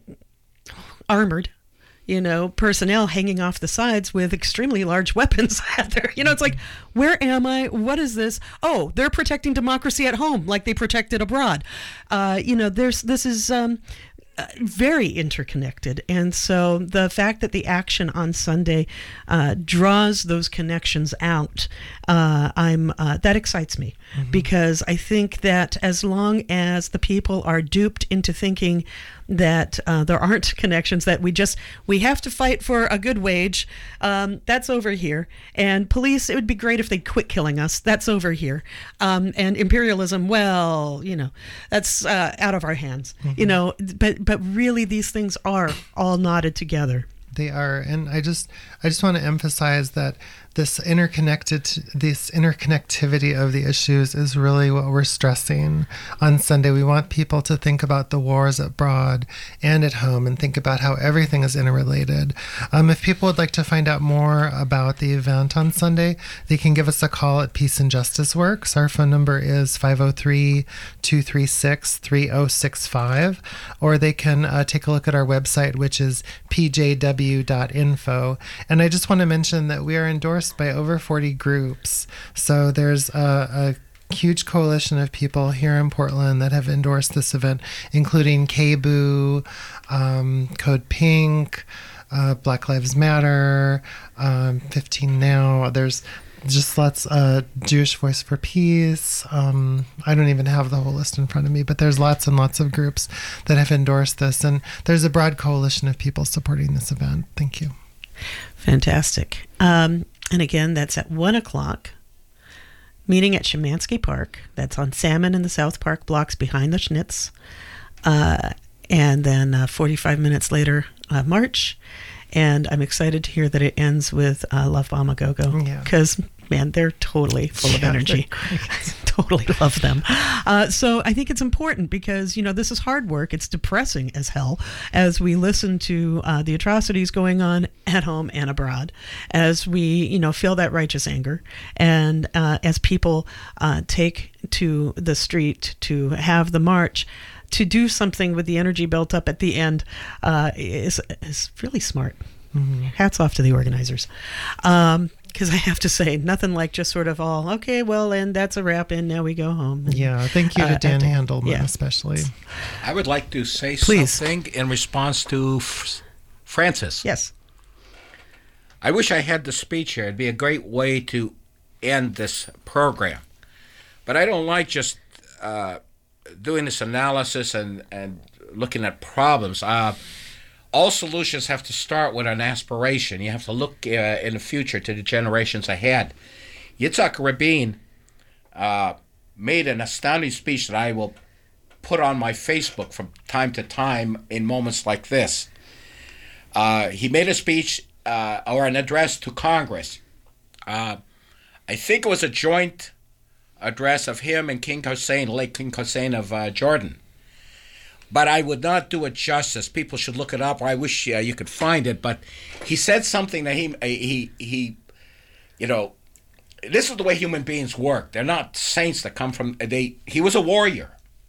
armored, you know, personnel hanging off the sides with extremely large weapons out there. You know, it's like, where am I? What is this? Oh, they're protecting democracy at home like they protect it abroad. Uh, you know, there's this is um, uh, very interconnected. And so the fact that the action on Sunday uh, draws those connections out, uh, I'm uh, that excites me, mm-hmm. because I think that as long as the people are duped into thinking that uh, there aren't connections, that we just we have to fight for a good wage, um, that's over here. And police, it would be great if they quit killing us, that's over here. Um, and imperialism, well, you know, that's uh, out of our hands. Mm-hmm. You know, but but really these things are all knotted together. They are, and I just I just want to emphasize that this interconnected this interconnectivity of the issues is really what we're stressing on Sunday. We want people to think about the wars abroad and at home and think about how everything is interrelated. Um, if people would like to find out more about the event on Sunday, they can give us a call at Peace and Justice Works. Our phone number is five oh three, two three six, three oh six five, or they can uh, take a look at our website, which is p j w dot info. And I just want to mention that we are endorsed by over forty groups. So there's a, a huge coalition of people here in Portland that have endorsed this event, including K B U, um, Code Pink, uh, Black Lives Matter, um, fifteen Now. There's just lots, uh, Jewish Voice for Peace. Um, I don't even have the whole list in front of me, but there's lots and lots of groups that have endorsed this. And there's a broad coalition of people supporting this event. Thank you. Fantastic. Um, and again, that's at one o'clock. Meeting at Szymanski Park. That's on Salmon in the South Park blocks behind the Schnitz. Uh, and then uh, forty-five minutes later, uh, march. and I'm excited to hear that it ends with uh, Love Bomb A Go Go, Yeah. because man, they're totally full of Yeah, energy. they're great. Totally love them. Uh, so I think it's important because, you know, this is hard work. It's depressing as hell as we listen to uh, the atrocities going on at home and abroad, as we, you know, feel that righteous anger, and uh, as people uh, take to the street to have the march, to do something with the energy built up at the end uh, is, is really smart. Mm-hmm. Hats off to the organizers. Um, Because I have to say, nothing like just sort of all, okay, well, and that's a wrap, and now we go home. And, Yeah, thank you to uh, Dan uh, Handelman, yeah. especially. I would like to say Please. something in response to F- Francis. Yes. I wish I had the speech here. It'd be a great way to end this program. But I don't like just uh, doing this analysis and, and looking at problems. Uh, all solutions have to start with an aspiration. You have to look uh, in the future to the generations ahead. Yitzhak Rabin uh, made an astounding speech that I will put on my Facebook from time to time in moments like this. Uh, he made a speech uh, or an address to Congress. Uh, I think it was a joint address of him and King Hussein, late King Hussein of uh, Jordan. But I would not do it justice. People should look it up, or I wish uh, you could find it. But he said something that he, he, he, you know, this is the way human beings work. They're not saints that come from, they. He was a warrior.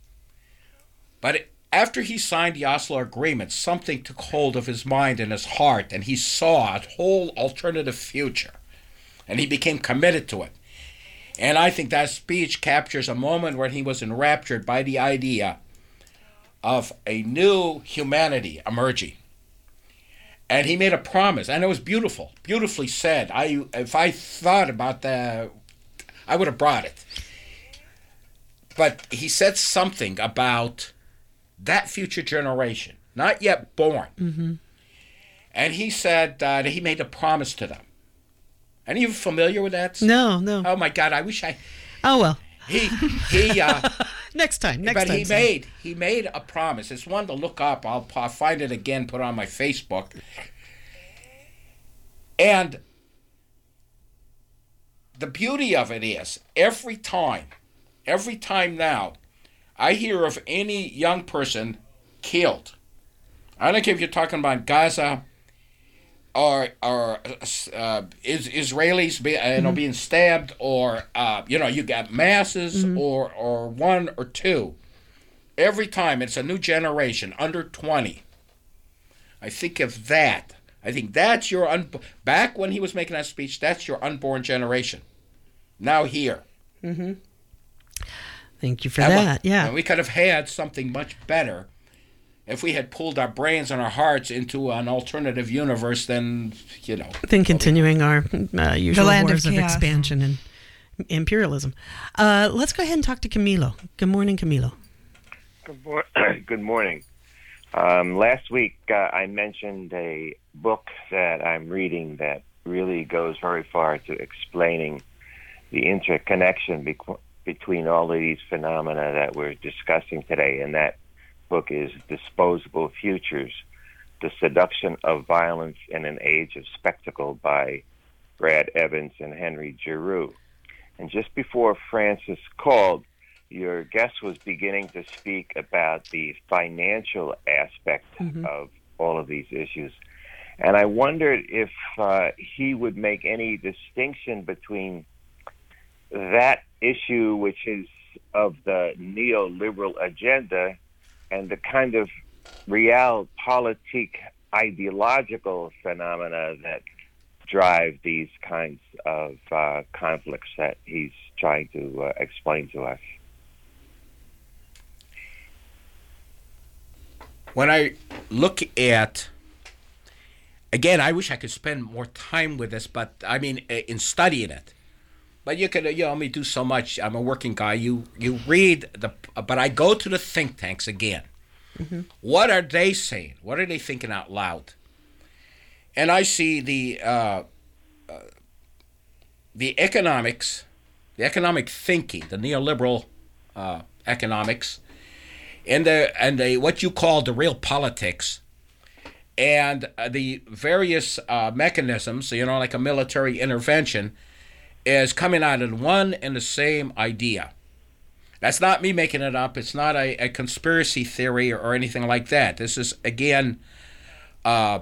But after he signed the Oslo Agreement, something took hold of his mind and his heart, and he saw a whole alternative future. And he became committed to it. And I think that speech captures a moment when he was enraptured by the idea of a new humanity emerging. And he made a promise, and it was beautiful, beautifully said. I, if I thought about that, I would have brought it. But he said something about that future generation, not yet born. Mm-hmm. And he said uh, that he made a promise to them. Are you familiar with that? No, no. Oh my God! I wish I. Oh well. He he. Uh, next time. Next but time. he son. made he made a promise. It's one to look up. I'll, I'll find it again. Put it on my Facebook. And the beauty of it is, every time, every time now, I hear of any young person killed. I don't care if you're talking about Gaza or or uh, is, Israelis be, uh, you know, mm-hmm. being stabbed, or uh, you know, you got masses, mm-hmm. or or one or two. Every time it's a new generation under twenty. I think of that. I think that's your un- back when he was making that speech. That's your unborn generation. Now here. Mm-hmm. Thank you for and that. we, yeah, and we could have had something much better if we had pulled our brains and our hearts into an alternative universe. Then, you know, then continuing our uh, usual land of wars of, chaos. expansion and imperialism. Uh, let's go ahead and talk to Camilo. Good morning, Camilo. Good, mor- Good morning. Um, last week, uh, I mentioned a book that I'm reading that really goes very far to explaining the interconnection be- between all of these phenomena that we're discussing today. And that book is Disposable Futures, The Seduction of Violence in an Age of Spectacle by Brad Evans and Henry Giroux. And just before Francis called, your guest was beginning to speak about the financial aspect mm-hmm. of all of these issues. And I wondered if uh, he would make any distinction between that issue, which is of the neoliberal agenda, and the kind of realpolitik ideological phenomena that drive these kinds of uh, conflicts that he's trying to uh, explain to us. When I look at, again, I wish I could spend more time with this, but I mean, in studying it. But you can, you know, only do so much. I'm a working guy. You you read the, but I go to the think tanks again. Mm-hmm. What are they saying? What are they thinking out loud? And I see the uh, uh, the economics, the economic thinking, the neoliberal uh, economics, and the and the what you call the real politics, and uh, the various uh, mechanisms, you know, like a military intervention, is coming out of one and the same idea. That's not me making it up. It's not a, a conspiracy theory or, or anything like that. This is, again, uh,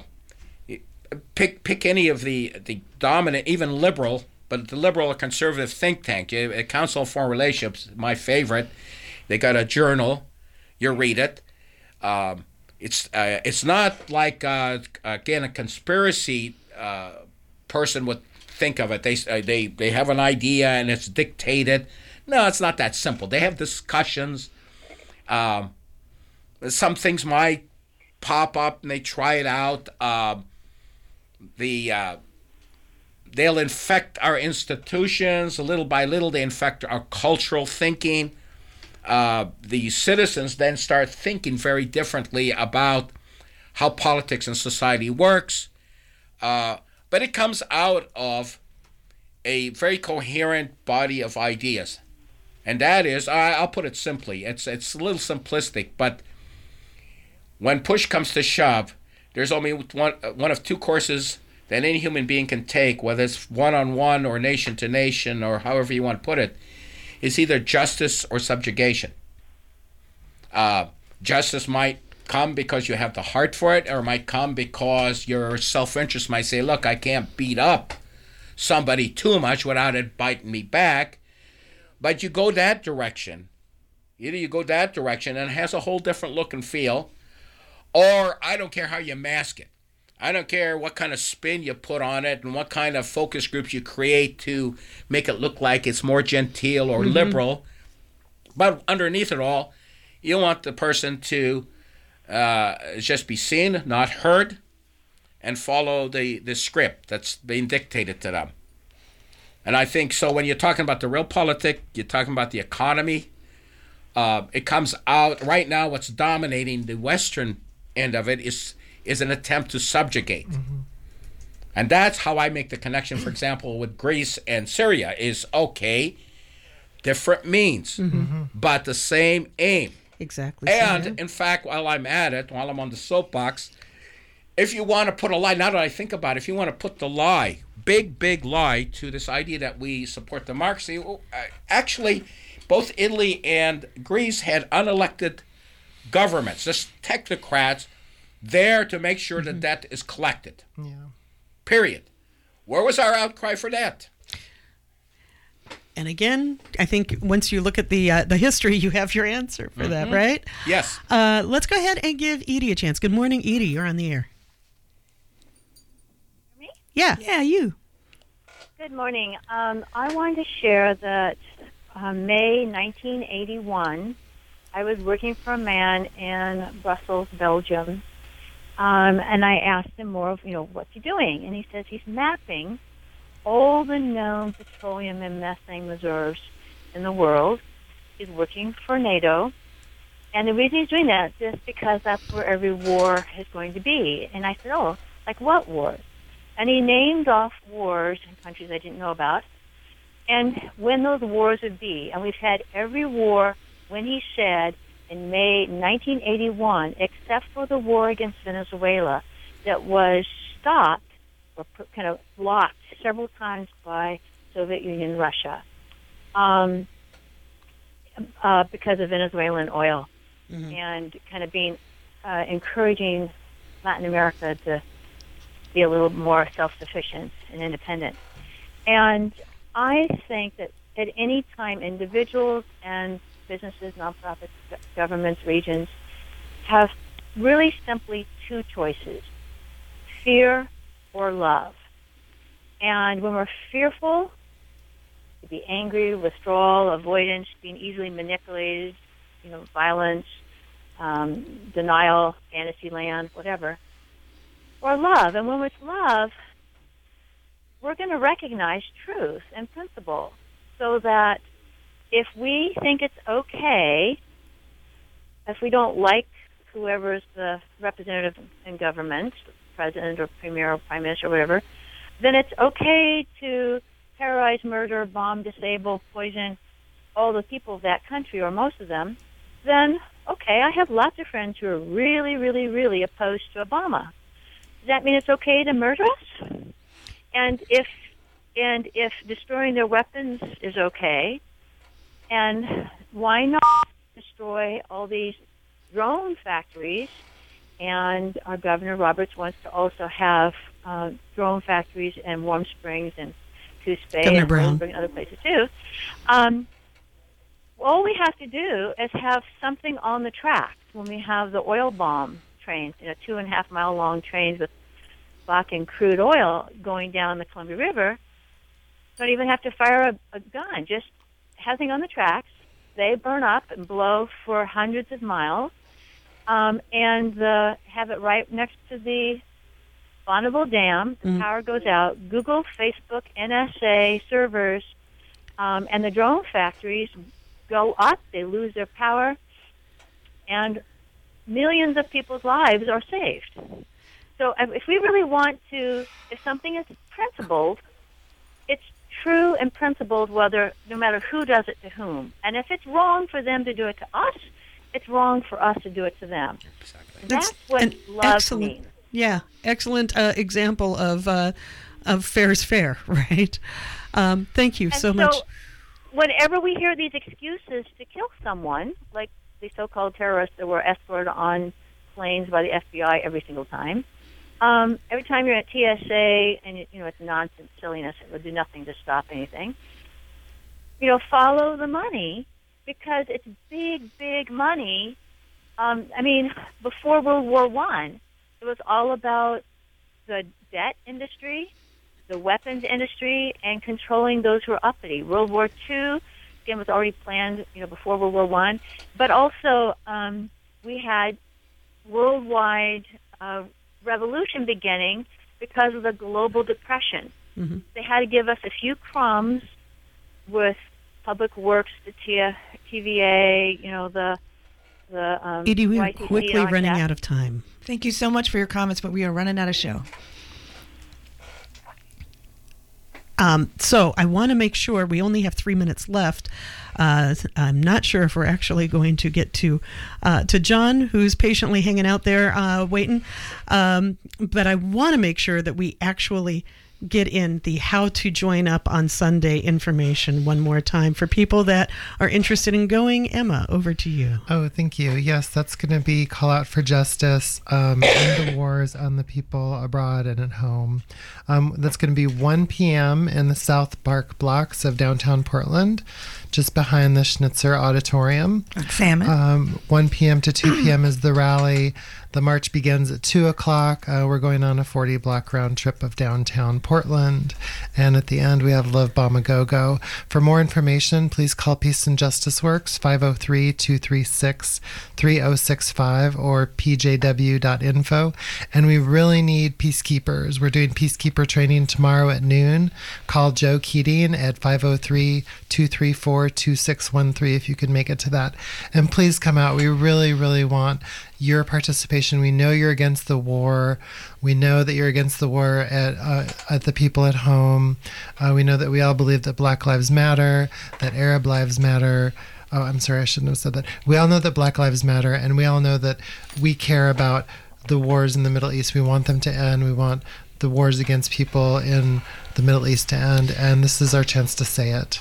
pick pick any of the, the dominant, even liberal, but the liberal or conservative think tank. Uh, Council on Foreign Relations, my favorite. They got a journal. You read it. Um, it's uh, it's not like, uh, again, a conspiracy uh, person would think of it. They, uh, they, they have an idea and it's dictated. No, it's not that simple. They have discussions. Um, some things might pop up and they try it out. Uh, the uh, they'll infect our institutions little by little. They infect our cultural thinking. Uh, the citizens then start thinking very differently about how politics and society works. Uh, but it comes out of a very coherent body of ideas. And that is, I'll put it simply, it's it's a little simplistic, but when push comes to shove, there's only one one of two courses that any human being can take, whether it's one-on-one or nation-to-nation or however you want to put it, is either justice or subjugation. Uh, justice might come because you have the heart for it, or it might come because your self-interest might say, look, I can't beat up somebody too much without it biting me back. But you go that direction. Either you go that direction and it has a whole different look and feel, or I don't care how you mask it. I don't care what kind of spin you put on it and what kind of focus groups you create to make it look like it's more genteel or mm-hmm. liberal. But underneath it all, you want the person to uh, just be seen, not heard, and follow the, the script that's being dictated to them. And I think so when you're talking about the real politic, you're talking about the economy. Uh, it comes out right now. What's dominating the Western end of it is is an attempt to subjugate, mm-hmm. and that's how I make the connection. For example, with Greece and Syria, is okay, different means, mm-hmm. but the same aim. Exactly. And so. in fact, while I'm at it, while I'm on the soapbox, if you want to put a lie, now that I think about it, if you want to put the lie, big, big lie to this idea that we support democracy, actually, both Italy and Greece had unelected governments, just technocrats, there to make sure mm-hmm. that debt is collected. Yeah. Period. Where was our outcry for that? And again, I think once you look at the uh, the history, you have your answer for mm-hmm. that, right? Yes. Uh, let's go ahead and give Edie a chance. Good morning, Edie. You're on the air. Me? Yeah, yeah, you. Good morning. Um, I wanted to share that uh, May nineteen eighty-one, I was working for a man in Brussels, Belgium, um, and I asked him more of, you know, what's he doing? And he says he's mapping all the known petroleum and methane reserves in the world. He's working for NATO. And the reason he's doing that is because that's where every war is going to be. And I said, oh, like what wars? And he named off wars in countries I didn't know about and when those wars would be. And we've had every war, when he said, in May nineteen eighty-one, except for the war against Venezuela that was stopped or kind of blocked several times by Soviet Union and Russia um, uh, because of Venezuelan oil mm-hmm. and kind of being uh, encouraging Latin America to be a little more self-sufficient and independent. And I think that at any time, individuals and businesses, nonprofits, governments, regions have really simply two choices, fear or love. And when we're fearful, to be angry, withdrawal, avoidance, being easily manipulated, you know, violence, um, denial, fantasy land, whatever, or love. And when it's love, we're going to recognize truth and principle so that if we think it's okay, if we don't like whoever's the representative in government, president or premier or prime minister or whatever, then it's okay to terrorize, murder, bomb, disable, poison all the people of that country, or most of them, then, okay, I have lots of friends who are really, really, really opposed to Obama. does that mean it's okay to murder us? And if and if destroying their weapons is okay, and why not destroy all these drone factories? And our Governor Roberts wants to also have uh, drone factories in Warm Springs and Coos Bay Governor and Brown. Roseburg and other places too. Um, all we have to do is have something on the tracks when we have the oil bomb trains, you know, two and a half mile long trains with Bakken crude oil going down the Columbia River. Don't even have to fire a, a gun. Just have things on the tracks. They burn up and blow for hundreds of miles, um, and uh, have it right next to the Bonneville Dam. The Mm. power goes out. Google, Facebook, N S A servers, um, and the drone factories go up. They lose their power, and millions of people's lives are saved. So um, if we really want to, if something is principled, it's true and principled, whether no matter who does it to whom. And if it's wrong for them to do it to us, it's wrong for us to do it to them. Exactly. That's, That's what an love excellent- means. Yeah, excellent uh, example of uh, of fair's fair, right? Um, thank you And so much. whenever we hear these excuses to kill someone, like the so-called terrorists that were escorted on planes by the F B I every single time, um, every time you're at T S A and you know it's nonsense, silliness, it will do nothing to stop anything. You know, follow the money because it's big, big money. Um, I mean, before World War One, it was all about the debt industry, the weapons industry, and controlling those who are uppity. World War Two, again, was already planned, you know, before World War One. But also, um, we had worldwide uh, revolution beginning because of the global depression. Mm-hmm. They had to give us a few crumbs with Public Works, the T V A, you know, the the um, Edie, we are Y T C quickly like running that. out of time. Thank you so much for your comments, but we are running out of show. Um, so I want to make sure we only have three minutes left. Uh, I'm not sure if we're actually going to get to uh, to John, who's patiently hanging out there uh, waiting. Um, but I want to make sure that we actually get in the how to join up on Sunday information one more time for people that are interested in going. Emma, over to you. Oh, thank you. Yes, that's going to be Call Out for Justice, um, End the Wars on the People Abroad and at Home. Um, that's going to be one p.m. in the South Park blocks of downtown Portland, just behind the Schnitzer Auditorium. Salmon. Um, one p.m. to two p.m. is the rally. The march begins at two o'clock. Uh, we're going on a forty block round trip of downtown Portland. And at the end, we have Love Bomb a Go Go. For more information, please call Peace and Justice Works, five oh three, two three six, three oh six five or p j w dot info. And we really need peacekeepers. We're doing peacekeeper training tomorrow at noon. Call Joe Keating at five oh three, two three four, two six one three if you can make it to that. And please come out. We really, really want your participation. We know you're against the war. We know that you're against the war at uh, at the people at home. Uh, we know that we all believe that Black Lives Matter, that Arab lives matter. Oh, I'm sorry, I shouldn't have said that. We all know that Black Lives Matter, and we all know that we care about the wars in the Middle East. We want them to end. We want the wars against people in the Middle East to end, and this is our chance to say it.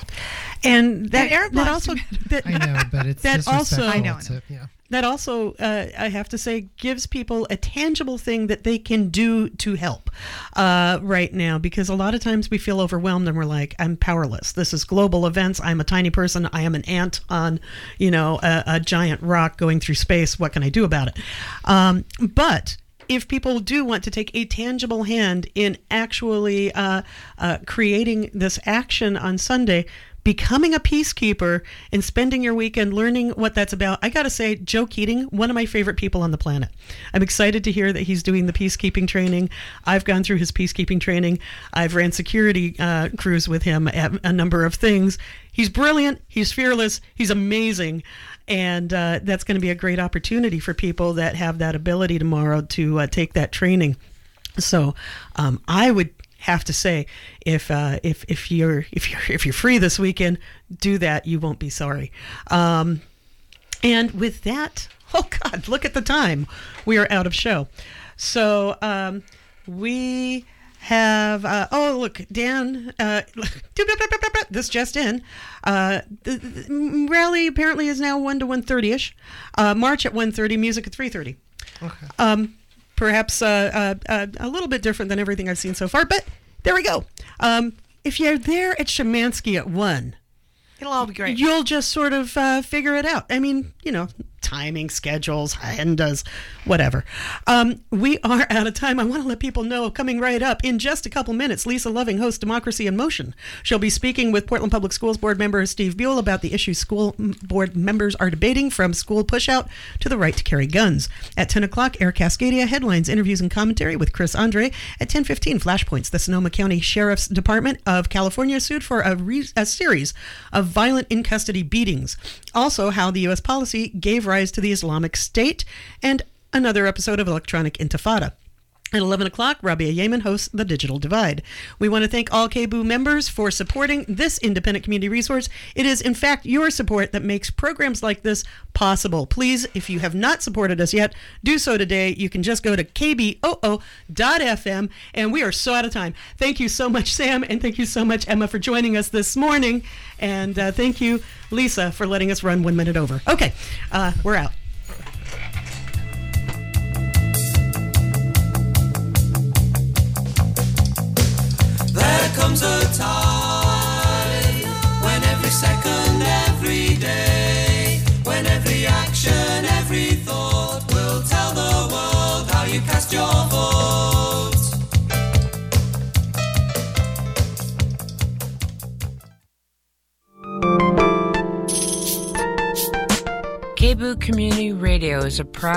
And that, And Arab that lives also matter. that, I know, but it's That also- disrespectful I know, I to- yeah. that also, uh, I have to say, gives people a tangible thing that they can do to help uh, right now. Because a lot of times we feel overwhelmed and we're like, I'm powerless. This is global events. I'm a tiny person. I am an ant on, you know, a, a giant rock going through space. What can I do about it? Um, but if people do want to take a tangible hand in actually uh, uh, creating this action on Sunday, becoming a peacekeeper and spending your weekend learning what that's about. I got to say, Joe Keating, one of my favorite people on the planet. I'm excited to hear that he's doing the peacekeeping training. I've gone through his peacekeeping training. I've ran security uh, crews with him at a number of things. He's brilliant. He's fearless. He's amazing. And uh, that's going to be a great opportunity for people that have that ability tomorrow to uh, take that training. So um, I would have to say, if uh, if if you're if you're if you're free this weekend, do that. You won't be sorry. Um, and with that, oh God, look at the time. We are out of show. So um, we have, uh, oh, look, Dan, uh, this just in. Uh, the, the rally apparently is now one to one thirty-ish. Uh, March at one thirty, music at three thirty. Okay. Um, perhaps uh, uh, uh, a little bit different than everything I've seen so far, but there we go. Um, if you're there at Szymanski at one, It'll all be great. you'll just sort of uh, figure it out. I mean, you know, timing, schedules, agendas, whatever. Um, we are out of time. I want to let people know, coming right up in just a couple minutes, Lisa Loving hosts Democracy in Motion. She'll be speaking with Portland Public Schools Board member Steve Buell about the issues school board members are debating, from school pushout to the right to carry guns. At ten o'clock, Air Cascadia headlines, interviews, and commentary with Chris Andre. At ten fifteen, Flashpoints. The Sonoma County Sheriff's Department of California sued for a, re- a series of violent in-custody beatings. Also, how the U S policy gave rise to the Islamic State, and another episode of Electronic Intifada. At eleven o'clock, Rabia Yemen hosts The Digital Divide. We want to thank all K B O O members for supporting this independent community resource. It is, in fact, your support that makes programs like this possible. Please, if you have not supported us yet, do so today. You can just go to k b o o dot f m, and we are so out of time. Thank you so much, Sam, and thank you so much, Emma, for joining us this morning. And uh, thank you, Lisa, for letting us run one minute over. Okay, uh, we're out. There comes a time when every second, every day, when every action, every thought will tell the world how you cast your vote. K B O O Community Radio is a proud